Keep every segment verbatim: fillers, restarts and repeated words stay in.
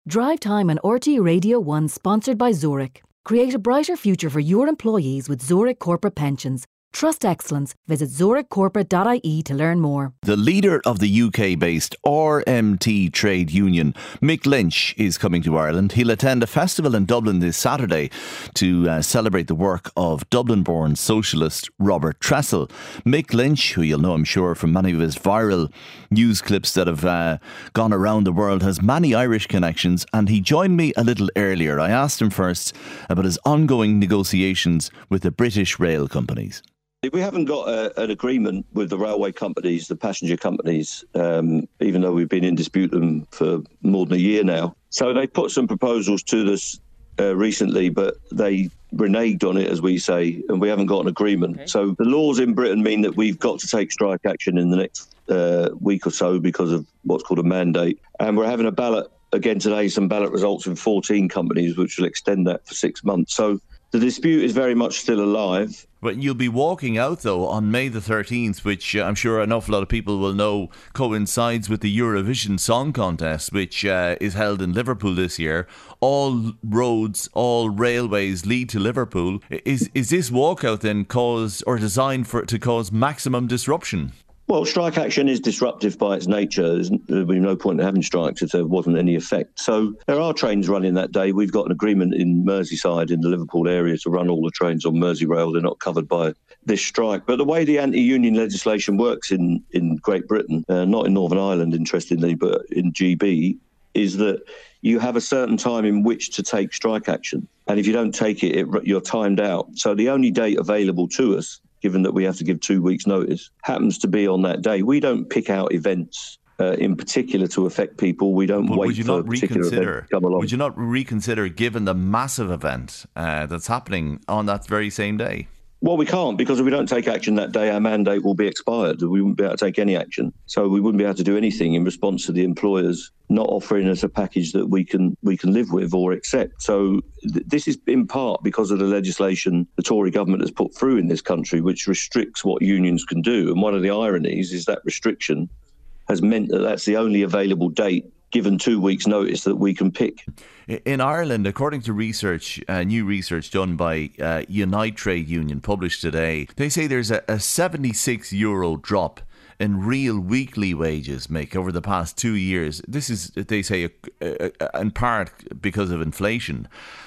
Drive Time on R T Radio one, sponsored by Zurich. Create a brighter future for your employees with Zurich Corporate Pensions. Trust excellence. Visit zurich corporate dot I E to learn more. The leader of the U K-based R M T trade union, Mick Lynch, is coming to Ireland. He'll attend a festival in Dublin this Saturday to uh, celebrate the work of Dublin-born socialist Robert Tressel. Mick Lynch, who you'll know, I'm sure, from many of his viral news clips that have uh, gone around the world, has many Irish connections, and he joined me a little earlier. I asked him first about his ongoing negotiations with the British rail companies. We haven't got a, an agreement with the railway companies, the passenger companies, um, even though we've been in dispute them for more than a year now. So they put some proposals to us uh, recently, but they reneged on it, as we say, and we haven't got an agreement. Okay. So the laws in Britain mean that we've got to take strike action in the next uh, week or so because of what's called a mandate. And we're having a ballot again today, some ballot results in fourteen companies, which will extend that for six months. So the dispute is very much still alive. But you'll be walking out, though, on May the thirteenth, which uh, I'm sure an awful lot of people will know coincides with the Eurovision Song Contest, which uh, is held in Liverpool this year. All roads, all railways lead to Liverpool. Is is this walkout then cause or designed for to cause maximum disruption? Well, strike action is disruptive by its nature. There's, there'd be no point in having strikes if there wasn't any effect. So there are trains running that day. We've got an agreement in Merseyside, in the Liverpool area, to run all the trains on Merseyrail. They're not covered by this strike. But the way the anti-union legislation works in, in Great Britain, uh, not in Northern Ireland, interestingly, but in G B, is that you have a certain time in which to take strike action. And if you don't take it, it you're timed out. So the only date available to us, given that we have to give two weeks' notice, happens to be on that day. We don't pick out events uh, in particular to affect people. We don't but wait would you for not a particular reconsider, event to come along. Would you not reconsider, given the massive event uh, that's happening on that very same day? Well, we can't, because if we don't take action that day, our mandate will be expired. We wouldn't be able to take any action. So we wouldn't be able to do anything in response to the employers not offering us a package that we can we can live with or accept. So th- this is in part because of the legislation the Tory government has put through in this country, which restricts what unions can do. And one of the ironies is that restriction has meant that that's the only available date, given two weeks' notice, that we can pick. In Ireland, according to research, uh, new research done by uh, Unite Trade Union, published today, they say there's a, a seventy-six euro drop in real weekly wages, Mick, over the past two years. This is, they say, a, a, in part because of inflation.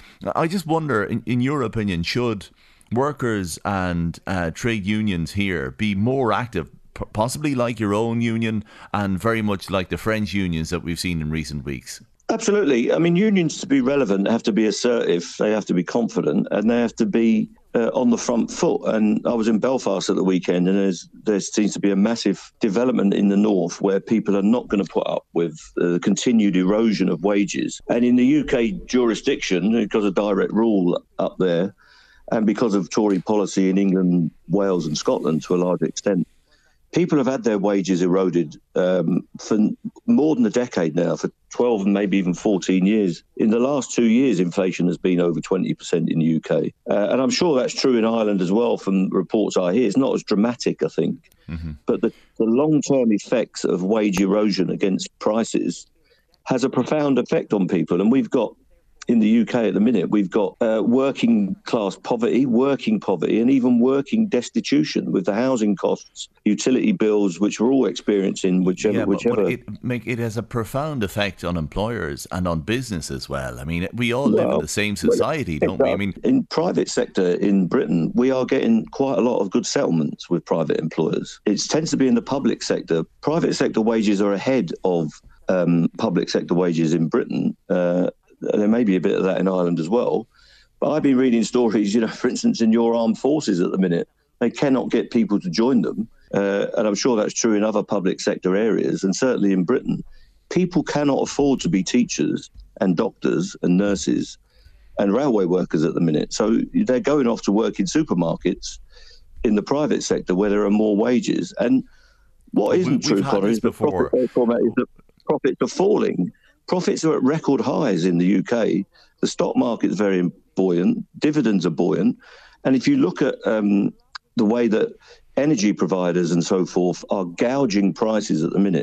I just wonder, in, in your opinion, should workers and uh, trade unions here be more active, possibly like your own union and very much like the French unions that we've seen in recent weeks? Absolutely. I mean, unions, to be relevant, have to be assertive, they have to be confident, and they have to be uh, on the front foot. And I was in Belfast at the weekend, and there's, there seems to be a massive development in the north where people are not going to put up with the uh, continued erosion of wages. And in the U K jurisdiction, because of direct rule up there, and because of Tory policy in England, Wales and Scotland to a large extent, people have had their wages eroded um, for more than a decade now, for twelve and maybe even fourteen years. In the last two years, inflation has been over twenty percent in the U K. Uh, and I'm sure that's true in Ireland as well from reports I hear. It's not as dramatic, I think. Mm-hmm. But the, the long-term effects of wage erosion against prices has a profound effect on people. And we've got, in the U K at the minute, we've got uh, working class poverty, working poverty, and even working destitution with the housing costs, utility bills, which we're all experiencing, whichever... Yeah, but, whichever. but it, make, it has a profound effect on employers and on business as well. I mean, we all well, live in the same society, don't we? I mean, in private sector in Britain, we are getting quite a lot of good settlements with private employers. It tends to be in the public sector. Private sector wages are ahead of um, public sector wages in Britain. Uh, There may be a bit of that in Ireland as well. But I've been reading stories, you know, for instance, in your armed forces at the minute, they cannot get people to join them. Uh, and I'm sure that's true in other public sector areas. And certainly in Britain, people cannot afford to be teachers and doctors and nurses and railway workers at the minute. So they're going off to work in supermarkets in the private sector where there are more wages. And what isn't We've true, Connor, is, is that profits are falling. Profits are at record highs in the U K. The stock market is very buoyant. Dividends are buoyant. And if you look at um, the way that energy providers and so forth are gouging prices at the minute,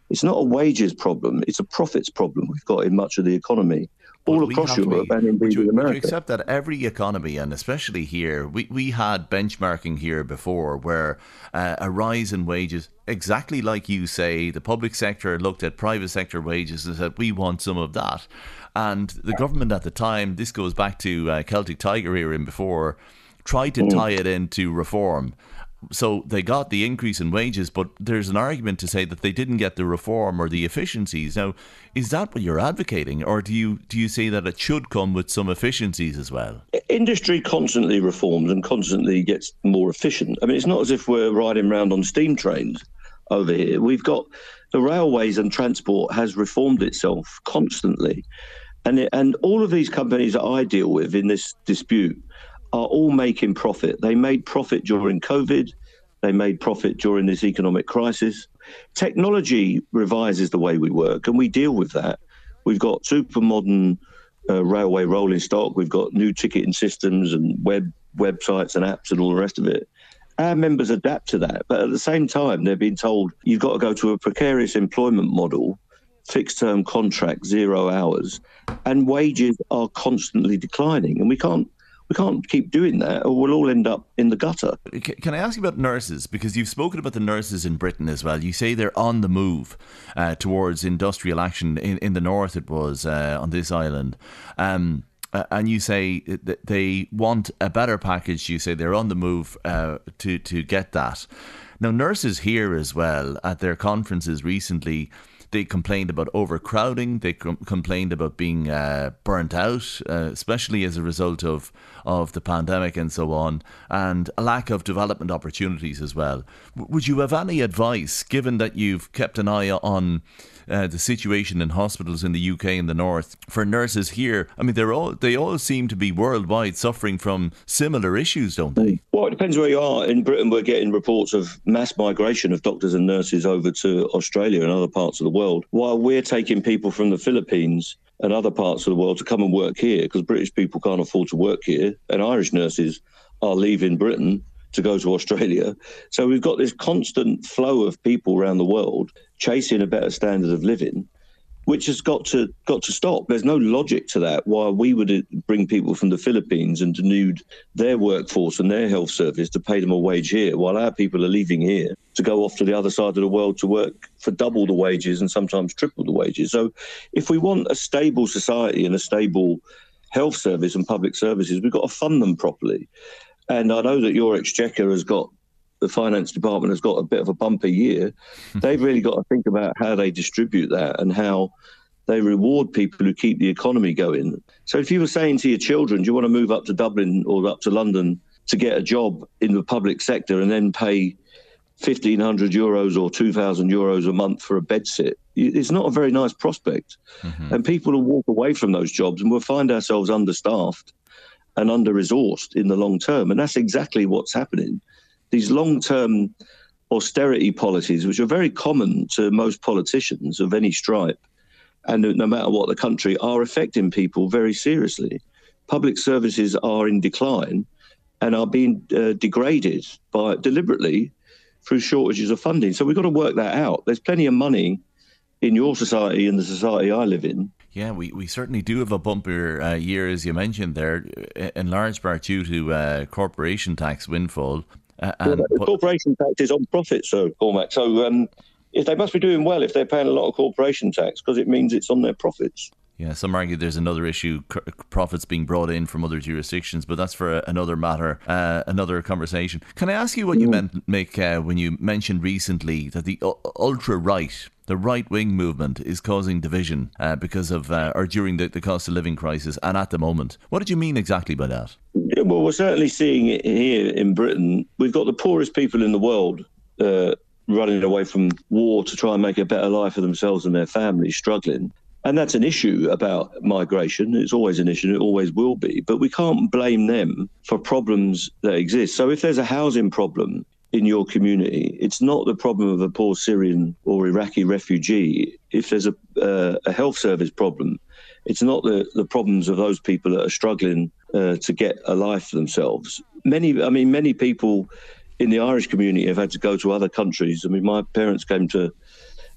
It's not a wages problem, it's a profits problem we've got in much of the economy. All But across Europe be, and indeed would you, in America. Would you accept that every economy, and especially here, we, we had benchmarking here before where uh, a rise in wages, exactly like you say, the public sector looked at private sector wages and said, we want some of that. And the government at the time, this goes back to uh, Celtic Tiger era and before, tried to mm. tie it into reform. So they got the increase in wages, but there's an argument to say that they didn't get the reform or the efficiencies. Now, is that what you're advocating, or do you do you say that it should come with some efficiencies as well? Industry constantly reforms and constantly gets more efficient. I mean, it's not as if we're riding around on steam trains over here. We've got the railways and transport has reformed itself constantly. And it, and all of these companies that I deal with in this dispute are all making profit. They made profit during COVID. They made profit during this economic crisis. Technology revises the way we work, and we deal with that. We've got super modern uh, railway rolling stock. We've got new ticketing systems and web websites and apps and all the rest of it. Our members adapt to that, but at the same time, they're being told you've got to go to a precarious employment model, fixed-term contract, zero hours, and wages are constantly declining, and we can't We can't keep doing that or we'll all end up in the gutter. Can I ask you about nurses? Because you've spoken about the nurses in Britain as well. You say they're on the move uh, towards industrial action. In, in the north it was, uh, on this island. Um, and you say that they want a better package. You say they're on the move uh, to, to get that. Now, nurses here as well, at their conferences recently, they complained about overcrowding. They com- complained about being uh, burnt out, uh, especially as a result of, of the pandemic and so on, and a lack of development opportunities as well. W- would you have any advice, given that you've kept an eye on uh, the situation in hospitals in the U K and the north, for nurses here? I mean, they're all they all seem to be worldwide suffering from similar issues, don't they? Well, it depends where you are. In Britain, we're getting reports of mass migration of doctors and nurses over to Australia and other parts of the world, while we're taking people from the Philippines and other parts of the world to come and work here because British people can't afford to work here, and Irish nurses are leaving Britain to go to Australia. So we've got this constant flow of people around the world chasing a better standard of living, which has got to got to stop. There's no logic to that. Why we would bring people from the Philippines and denude their workforce and their health service to pay them a wage here, while our people are leaving here to go off to the other side of the world to work for double the wages and sometimes triple the wages. So if we want a stable society and a stable health service and public services, we've got to fund them properly. And I know that your Exchequer has got, the finance department has got a bit of a bumper year. They've really got to think about how they distribute that and how they reward people who keep the economy going. So if you were saying to your children, do you want to move up to Dublin or up to London to get a job in the public sector and then pay fifteen hundred euros or two thousand euros a month for a bedsit, it's not a very nice prospect. Mm-hmm. And people will walk away from those jobs and we'll find ourselves understaffed and under-resourced in the long term. And that's exactly what's happening. These long-term austerity policies, which are very common to most politicians of any stripe, and no matter what the country, are affecting people very seriously. Public services are in decline and are being uh, degraded by deliberately through shortages of funding. So we've got to work that out. There's plenty of money in your society and the society I live in. Yeah, we, we certainly do have a bumper uh, year, as you mentioned there, in large part due to uh, corporation tax windfall. Uh, and well, the corporation tax is on profits, so Cormac. So um, if they must be doing well if they're paying a lot of corporation tax, because it means it's on their profits. Yeah, some argue there's another issue, c- profits being brought in from other jurisdictions, but that's for a, another matter, uh, another conversation. Can I ask you what mm. you meant, Mick, uh, when you mentioned recently that the uh, ultra-right, the right-wing movement is causing division uh, because of, uh, or during the, the cost of living crisis and at the moment? What did you mean exactly by that? Yeah, well, we're certainly seeing it here in Britain. We've got the poorest people in the world uh, running away from war to try and make a better life for themselves and their families, struggling. And that's an issue about migration. It's always an issue. It always will be. But we can't blame them for problems that exist. So if there's a housing problem in your community, it's not the problem of a poor Syrian or Iraqi refugee. If there's a, uh, a health service problem, it's not the, the problems of those people that are struggling uh, to get a life for themselves. Many, I mean, many people in the Irish community have had to go to other countries. I mean, my parents came to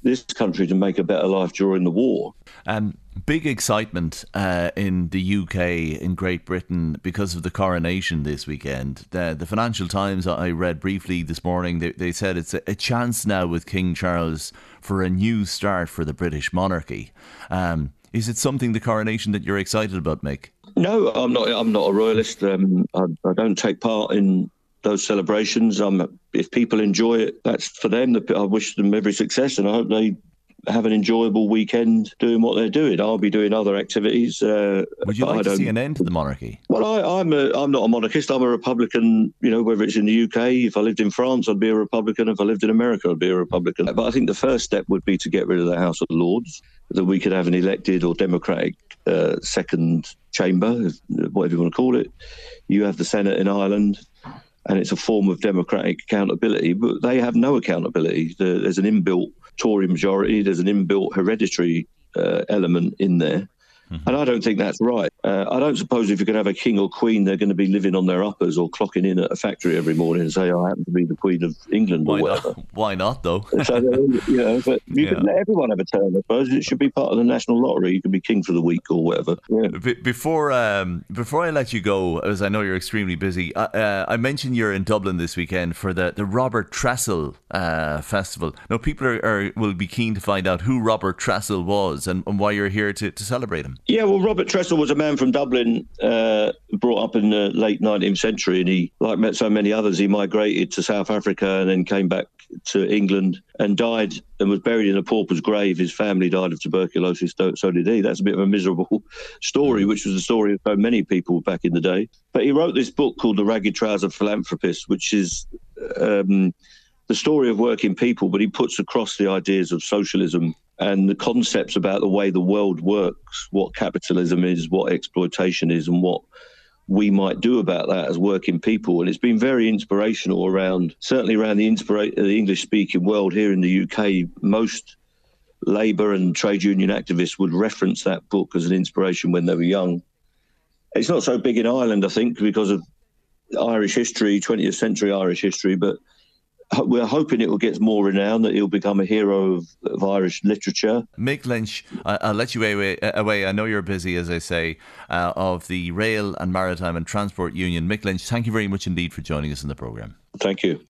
this country to make a better life during the war. Um, big excitement uh, in the U K, in Great Britain, because of the coronation this weekend. The, the Financial Times, I read briefly this morning, they, they said it's a, a chance now with King Charles for a new start for the British monarchy. Um, is it something, the coronation, that you're excited about, Mick? No, I'm not. I'm not a royalist. Um, I, I don't take part in those celebrations. Um, if people enjoy it, that's for them. I wish them every success, and I hope they have an enjoyable weekend doing what they're doing. I'll be doing other activities. Uh, Would you like to see an end to the monarchy? Well, I, I'm a, I'm not a monarchist. I'm a Republican. You know, whether it's in the U K, if I lived in France, I'd be a Republican. If I lived in America, I'd be a Republican. But I think the first step would be to get rid of the House of Lords, that we could have an elected or democratic uh, second chamber, whatever you want to call it. You have the Senate in Ireland, and it's a form of democratic accountability, but they have no accountability. There's an inbuilt Tory majority, there's an inbuilt hereditary uh, element in there. Mm-hmm. And I don't think that's right. Uh, I don't suppose if you can have a king or queen, they're going to be living on their uppers or clocking in at a factory every morning and say, I happen to be the Queen of England Why or whatever. Not? Why not, though? So, you know, but you yeah. can let everyone have a turn, I suppose. It should be part of the national lottery. You can be king for the week or whatever. Yeah. Be- before um, before I let you go, as I know you're extremely busy, uh, uh, I mentioned you're in Dublin this weekend for the, the Robert Tressel uh, Festival. Now, people are, are will be keen to find out who Robert Tressel was and, and why you're here to, to celebrate him. Yeah, well, Robert Tressel was a man from Dublin, uh, brought up in the late nineteenth century, and he, like so many others, he migrated to South Africa and then came back to England and died and was buried in a pauper's grave. His family died of tuberculosis, so did he. That's a bit of a miserable story, which was the story of so many people back in the day. But he wrote this book called The Ragged Trouser Philanthropist, which is um, the story of working people, but he puts across the ideas of socialism and the concepts about the way the world works, what capitalism is, what exploitation is, and what we might do about that as working people. And it's been very inspirational around, certainly around the, inspira- the English-speaking world here in the U K. Most labour and trade union activists would reference that book as an inspiration when they were young. It's not so big in Ireland, I think, because of Irish history, twentieth century Irish history, but we're hoping it will get more renown, that he'll become a hero of, of Irish literature. Mick Lynch, I, I'll let you away, away. I know you're busy, as I say, uh, of the Rail and Maritime and Transport Union. Mick Lynch, thank you very much indeed for joining us in the programme. Thank you.